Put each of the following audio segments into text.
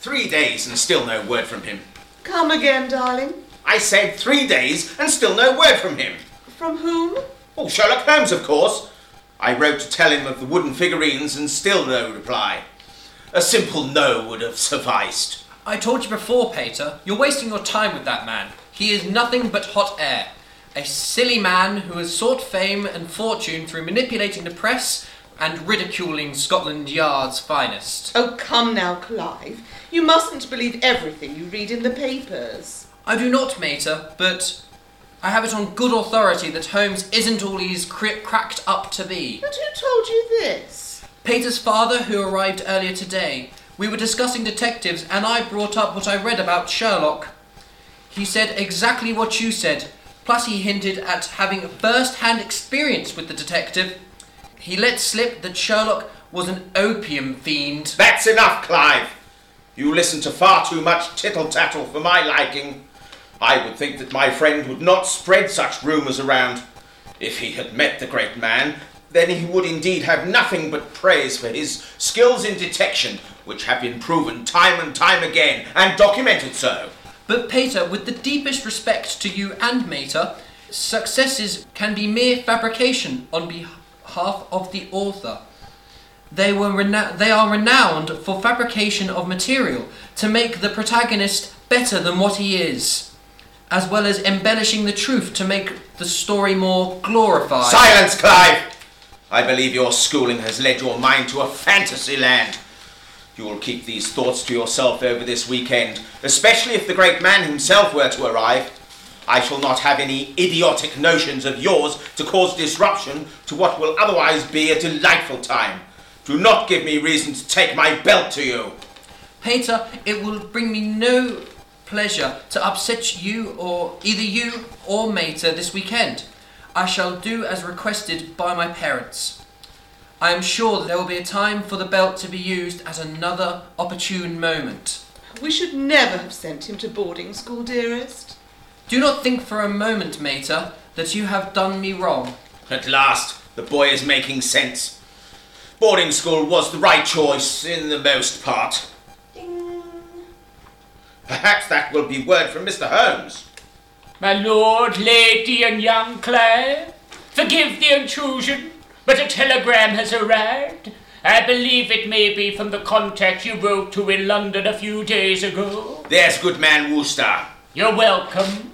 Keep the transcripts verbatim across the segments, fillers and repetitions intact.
Three days and still no word from him. Come again, darling. I said three days and still no word from him. From whom? Oh, Sherlock Holmes, of course. I wrote to tell him of the wooden figurines and still no reply. A simple no would have sufficed. I told you before, Pater, you're wasting your time with that man. He is nothing but hot air. A silly man who has sought fame and fortune through manipulating the press and ridiculing Scotland Yard's finest. Oh, come now, Clive. You mustn't believe everything you read in the papers. I do not, Mater, but I have it on good authority that Holmes isn't all he's cr- cracked up to be. And who told you this? Pater's father, who arrived earlier today. We were discussing detectives, and I brought up what I read about Sherlock. He said exactly what you said, plus he hinted at having first-hand experience with the detective. He let slip that Sherlock was an opium fiend. That's enough, Clive. You listen to far too much tittle-tattle for my liking. I would think that my friend would not spread such rumours around. If he had met the great man, then he would indeed have nothing but praise for his skills in detection, which have been proven time and time again, and documented so. But Pater, with the deepest respect to you and Mater, successes can be mere fabrication on behalf of the author. They were rena- they are renowned for fabrication of material to make the protagonist better than what he is, as well as embellishing the truth to make the story more glorified. Silence, Clive! I believe your schooling has led your mind to a fantasy land. You will keep these thoughts to yourself over this weekend, especially if the great man himself were to arrive. I shall not have any idiotic notions of yours to cause disruption to what will otherwise be a delightful time. Do not give me reason to take my belt to you. Pater, it will bring me no pleasure to upset you or either you or Mater this weekend. I shall do as requested by my parents. I am sure that there will be a time for the belt to be used at another opportune moment. We should never have sent him to boarding school, dearest. Do not think for a moment, Mater, that you have done me wrong. At last, the boy is making sense. Boarding school was the right choice in the most part. Ding. Perhaps that will be word from Mister Holmes. My lord, lady, and young Clive, forgive the intrusion, but a telegram has arrived. I believe it may be from the contact you wrote to in London a few days ago. There's good man Wooster. You're welcome.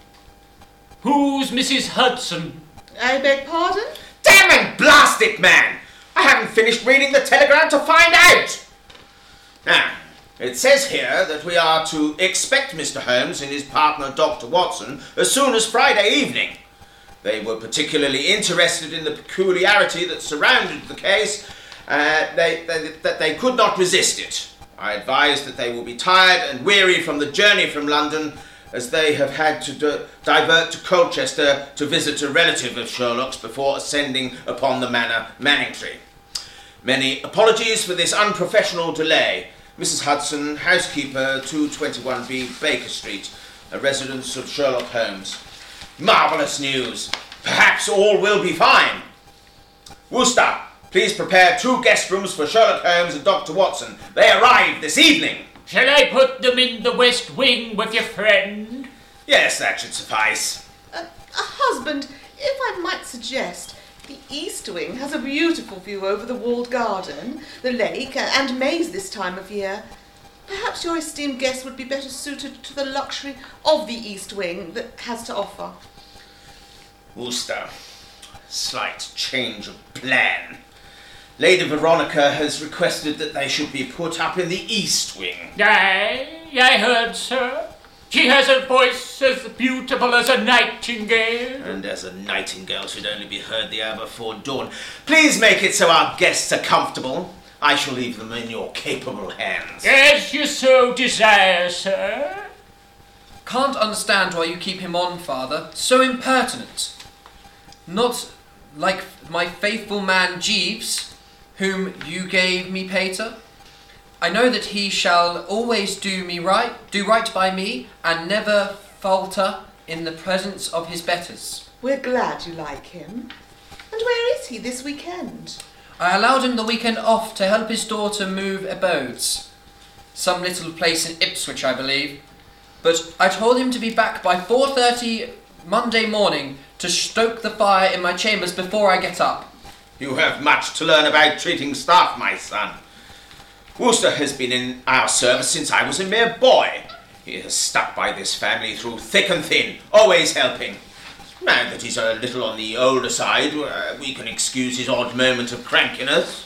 Who's Missus Hudson? I beg pardon? Damn and blast it, man! I haven't finished reading the telegram to find out! Now, it says here that we are to expect Mister Holmes and his partner Doctor Watson as soon as Friday evening. They were particularly interested in the peculiarity that surrounded the case, uh, they, they, that they could not resist it. I advise that they will be tired and weary from the journey from London, as they have had to d- divert to Colchester to visit a relative of Sherlock's before ascending upon the manor Manningtree. Many apologies for this unprofessional delay. Missus Hudson, housekeeper, two twenty-one B Baker Street, a residence of Sherlock Holmes. Marvellous news. Perhaps all will be fine. Wooster, please prepare two guest rooms for Sherlock Holmes and Doctor Watson. They arrive this evening. Shall I put them in the west wing with your friend? Yes, that should suffice. Uh, husband, if I might suggest, the east wing has a beautiful view over the walled garden, the lake, and maze this time of year. Perhaps your esteemed guest would be better suited to the luxury of the east wing that has to offer. Wooster, slight change of plan. Lady Veronica has requested that they should be put up in the east wing. Aye, I heard, sir. She has a voice as beautiful as a nightingale. And as a nightingale should only be heard the hour before dawn. Please make it so our guests are comfortable. I shall leave them in your capable hands. As you so desire, sir. Can't understand why you keep him on, Father. So impertinent. Not like my faithful man Jeeves, whom you gave me, Pater. I know that he shall always do me right, do right by me, and never falter in the presence of his betters. We're glad you like him. And where is he this weekend? I allowed him the weekend off to help his daughter move abodes. some little place in Ipswich, I believe. But I told him to be back by four thirty Monday morning to stoke the fire in my chambers before I get up. You have much to learn about treating staff, my son. Wooster has been in our service since I was a mere boy. He has stuck by this family through thick and thin, always helping. Now that he's a little on the older side, uh, we can excuse his odd moment of crankiness.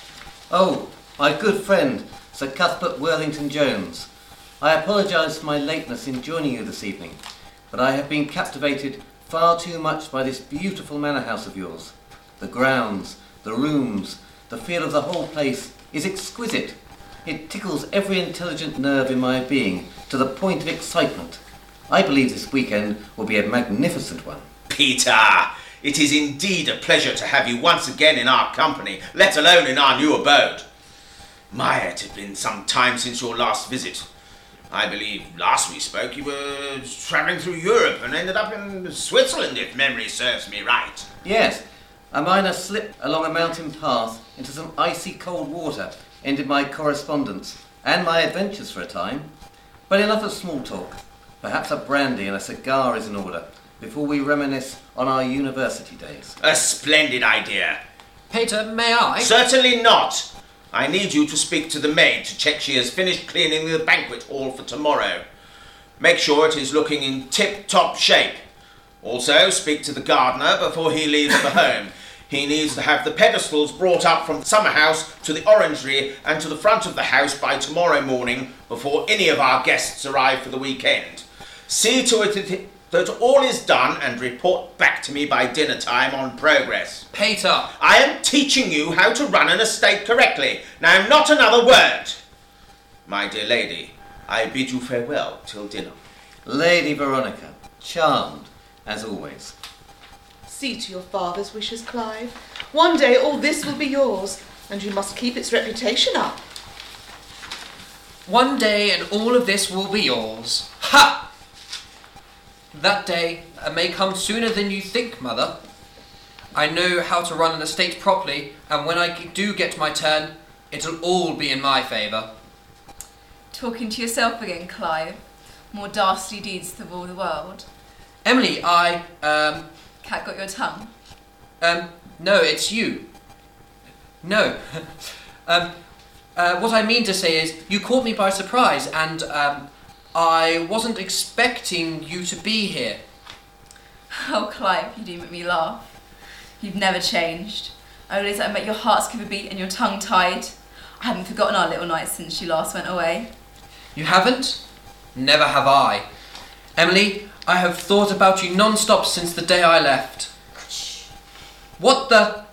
Oh, my good friend, Sir Cuthbert Worthington Jones. I apologise for my lateness in joining you this evening, but I have been captivated far too much by this beautiful manor house of yours. The grounds, the rooms, the feel of the whole place is exquisite. It tickles every intelligent nerve in my being to the point of excitement. I believe this weekend will be a magnificent one. Peter, it is indeed a pleasure to have you once again in our company, let alone in our new abode. My, it had been some time since your last visit. I believe last we spoke you were travelling through Europe and ended up in Switzerland, if memory serves me right. Yes, a minor slip along a mountain path into some icy cold water ended my correspondence and my adventures for a time. But enough of small talk. Perhaps a brandy and a cigar is in order before we reminisce on our university days. A splendid idea. Peter, may I? Certainly not. I need you to speak to the maid to check she has finished cleaning the banquet hall for tomorrow. Make sure it is looking in tip-top shape. Also, speak to the gardener before he leaves for home. He needs to have the pedestals brought up from the summer house to the orangery and to the front of the house by tomorrow morning before any of our guests arrive for the weekend. See to it that all is done and report back to me by dinner time on progress. Peter! I am teaching you how to run an estate correctly. Now, not another word. My dear lady, I bid you farewell till dinner. Lady Veronica, charmed, as always. See to your father's wishes, Clive. One day all this will be yours, and you must keep its reputation up. One day and all of this will be yours. Ha! That day uh, may come sooner than you think, Mother. I know how to run an estate properly, and when I do get my turn, it'll all be in my favour. Talking to yourself again, Clive. More dastardly deeds to rule the world. Emily, I, um... Cat got your tongue? Um, no, it's you. No. um, uh, what I mean to say is, you caught me by surprise, and, um... I wasn't expecting you to be here. Oh, Clive, you do make me laugh. You've never changed. Only that I met your heart skip a beat and your tongue tied. I haven't forgotten our little night since you last went away. You haven't? Never have I. Emily, I have thought about you non-stop since the day I left. What the...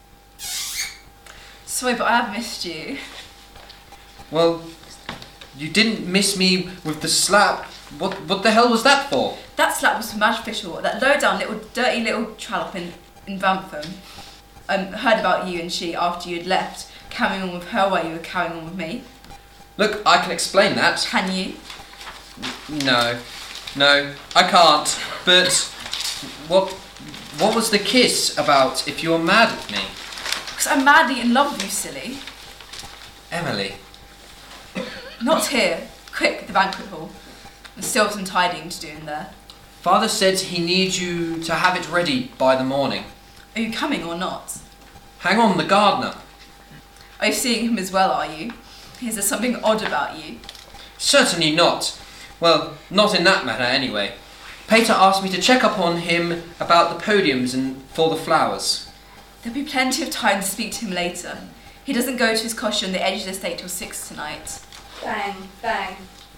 Sorry, but I have missed you. Well... You didn't miss me with the slap. What what the hell was that for? That slap was from Madge Fisher, that low-down little, dirty little trollop in, in Bantham. I um, heard about you and she after you had left, carrying on with her while you were carrying on with me. Look, I can explain that. Can you? No. No, I can't. But what what was the kiss about if you were mad at me? Because I'm madly in love with you, silly. Emily. Not here. Quick, the banquet hall. There's still some tidying to do in there. Father said he needs you to have it ready by the morning. Are you coming or not? Hang on, the gardener. Are you seeing him as well, are you? Is there something odd about you? Certainly not. Well, not in that matter anyway. Peter asked me to check up on him about the podiums and for the flowers. There'll be plenty of time to speak to him later. He doesn't go to his cottage on the edge of the estate till six tonight. Bang, bang.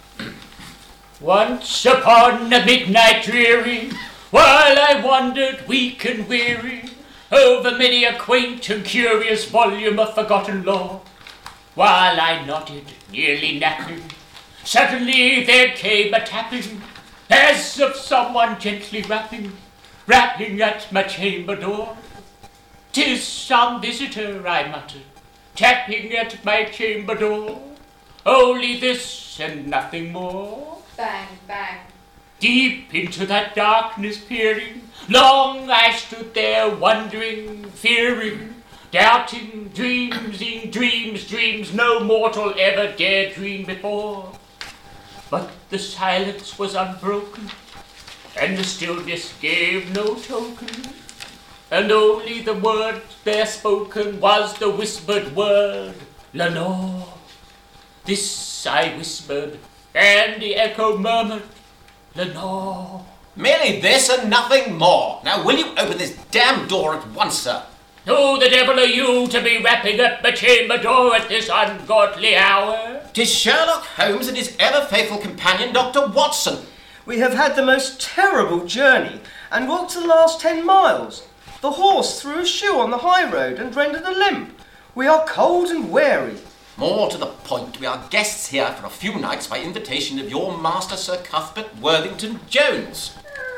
Once upon a midnight dreary, while I wandered weak and weary, over many a quaint and curious volume of forgotten lore, while I nodded, nearly napping, suddenly there came a tapping, as of someone gently rapping, rapping at my chamber door. "'Tis some visitor," I muttered, tapping at my chamber door. Only this and nothing more. Bang, bang. Deep into that darkness peering, long I stood there wondering, fearing, doubting, dreams in dreams, dreams no mortal ever dared dream before. But the silence was unbroken, and the stillness gave no token, and only the word there spoken was the whispered word, Lenore. This I whispered, and the echo murmured, Lenore. Merely this and nothing more. Now will you open this damn door at once, sir? Who the devil are you to be rapping at the chamber door at this ungodly hour? 'Tis Sherlock Holmes and his ever-faithful companion, Doctor Watson. We have had the most terrible journey and walked the last ten miles. The horse threw a shoe on the high road and rendered a limp. We are cold and weary. More to the point, we are guests here for a few nights by invitation of your master, Sir Cuthbert Worthington Jones.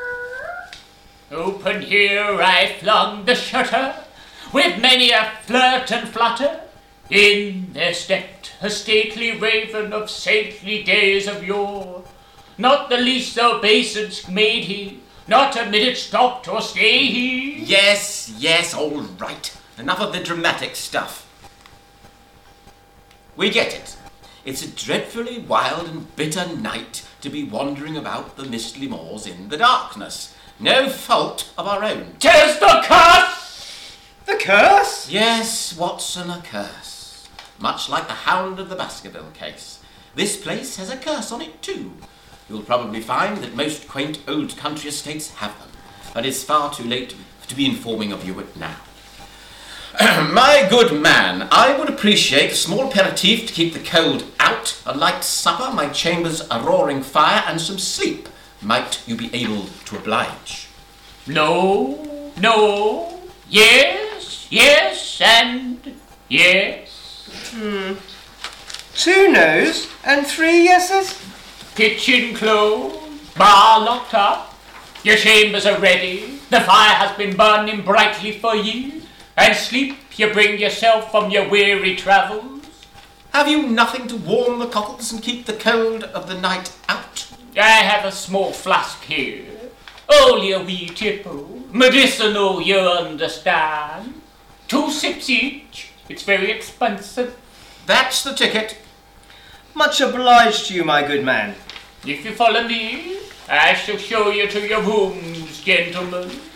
Open here I flung the shutter, with many a flirt and flutter. In there stepped a stately raven of saintly days of yore. Not the least obeisance made he, not a minute stopped or stay he. Yes, yes, all right. Enough of the dramatic stuff. We get it. It's a dreadfully wild and bitter night to be wandering about the mistly moors in the darkness. No fault of our own. 'Tis the curse! The curse? Yes, Watson, a curse. Much like the Hound of the Baskerville case. This place has a curse on it too. You'll probably find that most quaint old country estates have them, but it's far too late to be informing of you it now. My good man, I would appreciate a small aperitif to keep the cold out, a light supper, my chambers a roaring fire, and some sleep. Might you be able to oblige? No, no, yes, yes, and yes. Hmm. Two no's and three yeses? Kitchen closed, bar locked up, your chambers are ready, the fire has been burning brightly for ye, and sleep you bring yourself from your weary travels. Have you nothing to warm the cockles and keep the cold of the night out? I have a small flask here, only a wee tipple, medicinal, you understand. Two sips each, it's very expensive. That's the ticket. Much obliged to you, my good man. If you follow me, I shall show you to your rooms, gentlemen.